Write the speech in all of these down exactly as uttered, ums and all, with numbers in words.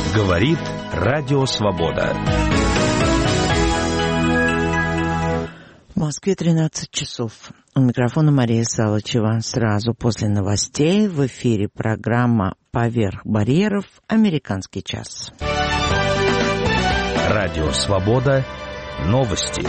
Говорит Радио Свобода. В Москве тринадцать часов. У микрофона Мария Салычева. Сразу после новостей в эфире программа «Поверх барьеров. Американский час». Радио Свобода. Новости.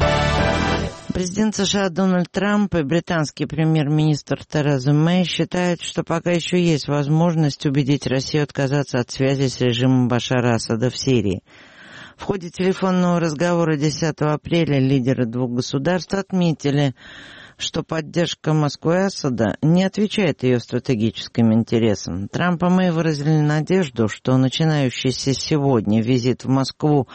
Президент США Дональд Трамп и британский премьер-министр Тереза Мэй считают, что пока еще есть возможность убедить Россию отказаться от связи с режимом Башара Асада в Сирии. В ходе телефонного разговора десятого апреля лидеры двух государств отметили, что поддержка Москвы Асада не отвечает ее стратегическим интересам. Трамп и Мэй выразили надежду, что начинающийся сегодня визит в Москву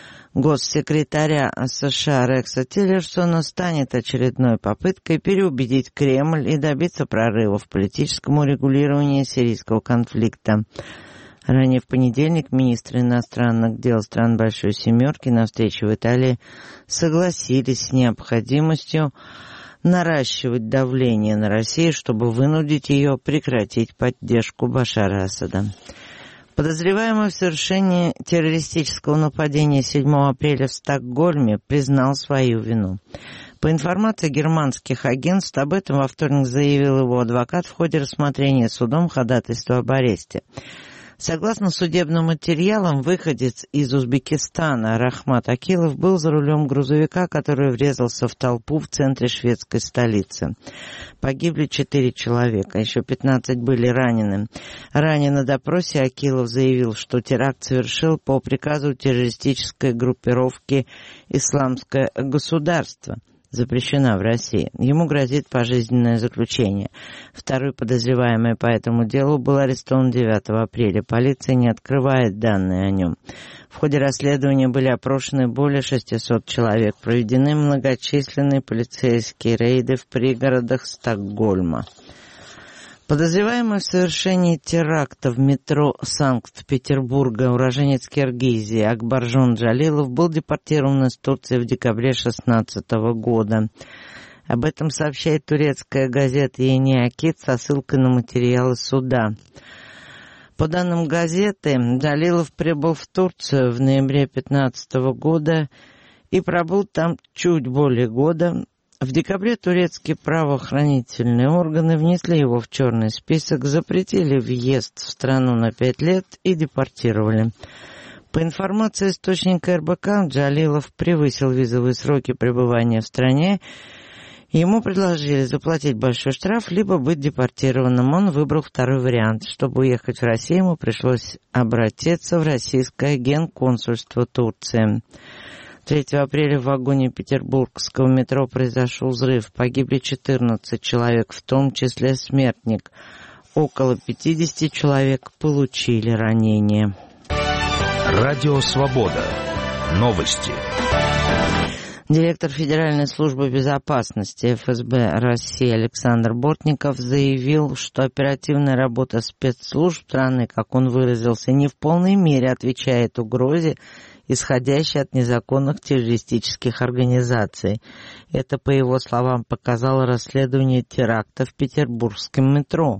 госсекретаря США Рекса Тиллерсона станет очередной попыткой переубедить Кремль и добиться прорыва в политическом урегулировании сирийского конфликта. Ранее в понедельник министры иностранных дел стран Большой Семерки на встрече в Италии согласились с необходимостью наращивать давление на Россию, чтобы вынудить ее прекратить поддержку Башара Асада. Подозреваемый в совершении террористического нападения седьмого апреля в Стокгольме признал свою вину. По информации германских агентств, об этом во вторник заявил его адвокат в ходе рассмотрения судом ходатайства об аресте. Согласно судебным материалам, выходец из Узбекистана Рахмат Акилов был за рулем грузовика, который врезался в толпу в центре шведской столицы. Погибли четыре человека, еще пятнадцать были ранены. Ранее на допросе Акилов заявил, что теракт совершил по приказу террористической группировки «Исламское государство». Запрещена в России. Ему грозит пожизненное заключение. Второй подозреваемый по этому делу был арестован девятого апреля. Полиция не открывает данные о нем. В ходе расследования были опрошены более шестисот человек. Проведены многочисленные полицейские рейды в пригородах Стокгольма. Подозреваемый в совершении теракта в метро Санкт-Петербурга уроженец Киргизии Акбаржон Джалилов был депортирован из Турции в декабре две тысячи шестнадцатого года. Об этом сообщает турецкая газета «Yeni Akit» со ссылкой на материалы суда. По данным газеты, Джалилов прибыл в Турцию в ноябре две тысячи пятнадцатого года и пробыл там чуть более года. В декабре турецкие правоохранительные органы внесли его в черный список, запретили въезд в страну на пять лет и депортировали. По информации источника эр бэ ка, Джалилов превысил визовые сроки пребывания в стране. Ему предложили заплатить большой штраф, либо быть депортированным. Он выбрал второй вариант. Чтобы уехать в Россию, ему пришлось обратиться в российское генконсульство Турции. третьего апреля в вагоне петербургского метро произошел взрыв. Погибли четырнадцать человек, в том числе смертник. Около пятьдесят человек получили ранения. Радио Свобода. Новости. Директор Федеральной службы безопасности эф эс бэ России Александр Бортников заявил, что оперативная работа спецслужб страны, как он выразился, не в полной мере отвечает угрозе, исходящей от незаконных террористических организаций. Это, по его словам, показало расследование теракта в петербургском метро.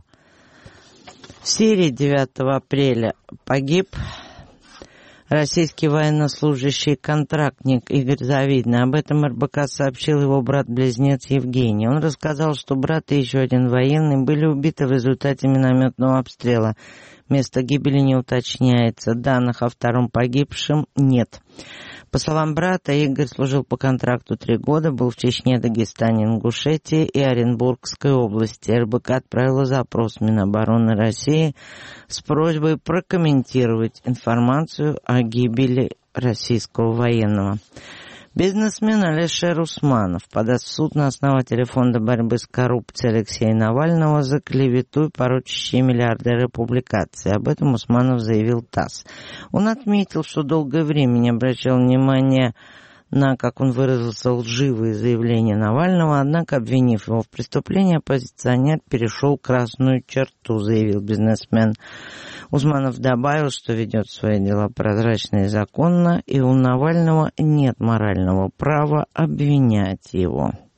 В Сирии девятого апреля погиб российский военнослужащий контрактник Игорь Завидный. Об этом эр бэ ка сообщил его брат-близнец Евгений. Он рассказал, что брат и еще один военный были убиты в результате минометного обстрела. Место гибели не уточняется. Данных о втором погибшем нет. По словам брата, Игорь служил по контракту три года, был в Чечне, Дагестане, Ингушетии и Оренбургской области. эр бэ ка отправила запрос Минобороны России с просьбой прокомментировать информацию о гибели российского военного. Бизнесмен Алишер Усманов подаст в суд на основателя Фонда борьбы с коррупцией Алексея Навального за клевету и порочащие миллиардеры публикации. Об этом Усманов заявил ТАСС. Он отметил, что долгое время не обращал внимания на, как он выразился, лживые заявления Навального, однако, обвинив его в преступлении, оппозиционер перешел красную черту, заявил бизнесмен. Усманов добавил, что ведет свои дела прозрачно и законно, и у Навального нет морального права обвинять его.